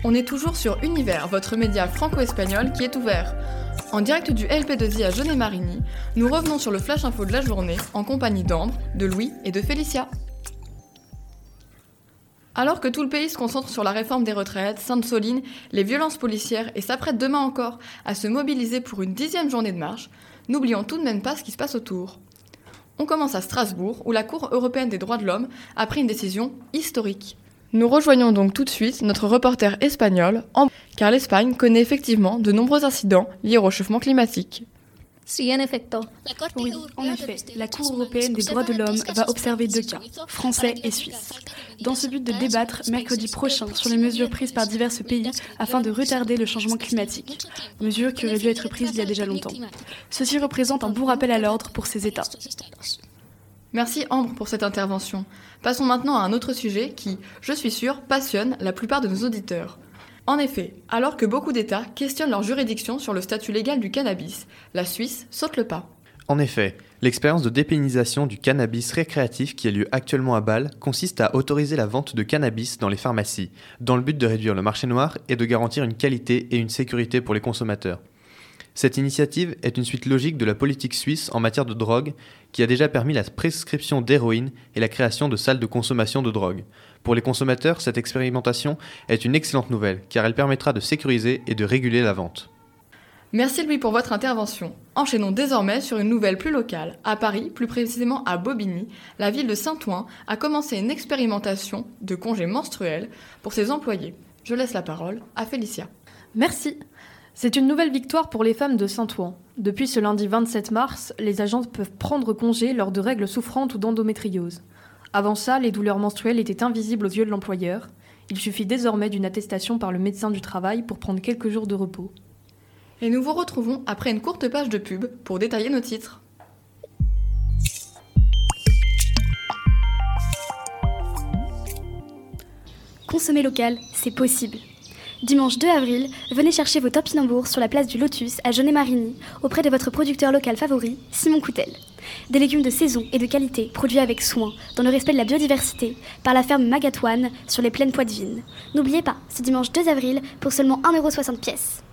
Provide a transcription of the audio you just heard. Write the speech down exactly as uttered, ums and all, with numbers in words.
On est toujours sur Univers, votre média franco-espagnol qui est ouvert. En direct du L P deux I à Jaunet-Marigny, nous revenons sur le Flash Info de la journée en compagnie d'Ambre, de Louis et de Félicia. Alors que tout le pays se concentre sur la réforme des retraites, Sainte-Soline, les violences policières et s'apprête demain encore à se mobiliser pour une dixième journée de marche, n'oublions tout de même pas ce qui se passe autour. On commence à Strasbourg, où la Cour européenne des droits de l'homme a pris une décision historique. Nous rejoignons donc tout de suite notre reporter espagnol, Ambre, car l'Espagne connaît effectivement de nombreux incidents liés au réchauffement climatique. Oui, en effet, la Cour européenne des droits de l'homme va observer deux cas, français et suisses, dans ce but de débattre mercredi prochain sur les mesures prises par divers pays afin de retarder le changement climatique, mesures qui auraient dû être prises il y a déjà longtemps. Ceci représente un bon rappel à l'ordre pour ces États. Merci Ambre pour cette intervention. Passons maintenant à un autre sujet qui, je suis sûre, passionne la plupart de nos auditeurs. En effet, alors que beaucoup d'États questionnent leur juridiction sur le statut légal du cannabis, la Suisse saute le pas. En effet, l'expérience de dépénalisation du cannabis récréatif qui a lieu actuellement à Bâle consiste à autoriser la vente de cannabis dans les pharmacies, dans le but de réduire le marché noir et de garantir une qualité et une sécurité pour les consommateurs. Cette initiative est une suite logique de la politique suisse en matière de drogue qui a déjà permis la prescription d'héroïne et la création de salles de consommation de drogue. Pour les consommateurs, cette expérimentation est une excellente nouvelle car elle permettra de sécuriser et de réguler la vente. Merci Louis pour votre intervention. Enchaînons désormais sur une nouvelle plus locale. À Paris, plus précisément à Bobigny, la ville de Saint-Ouen a commencé une expérimentation de congés menstruels pour ses employés. Je laisse la parole à Félicia. Merci. C'est une nouvelle victoire pour les femmes de Saint-Ouen. Depuis ce lundi vingt-sept mars, les agentes peuvent prendre congé lors de règles souffrantes ou d'endométriose. Avant ça, les douleurs menstruelles étaient invisibles aux yeux de l'employeur. Il suffit désormais d'une attestation par le médecin du travail pour prendre quelques jours de repos. Et nous vous retrouvons après une courte page de pub pour détailler nos titres. Consommer local, c'est possible. Dimanche deux avril, venez chercher vos topinambours sur la place du Lotus à Jaunet-Marigny, auprès de votre producteur local favori, Simon Coutel. Des légumes de saison et de qualité, produits avec soin, dans le respect de la biodiversité, par la ferme Magatoine sur les plaines poitevines. N'oubliez pas, c'est dimanche deux avril pour seulement un euro soixante pièces.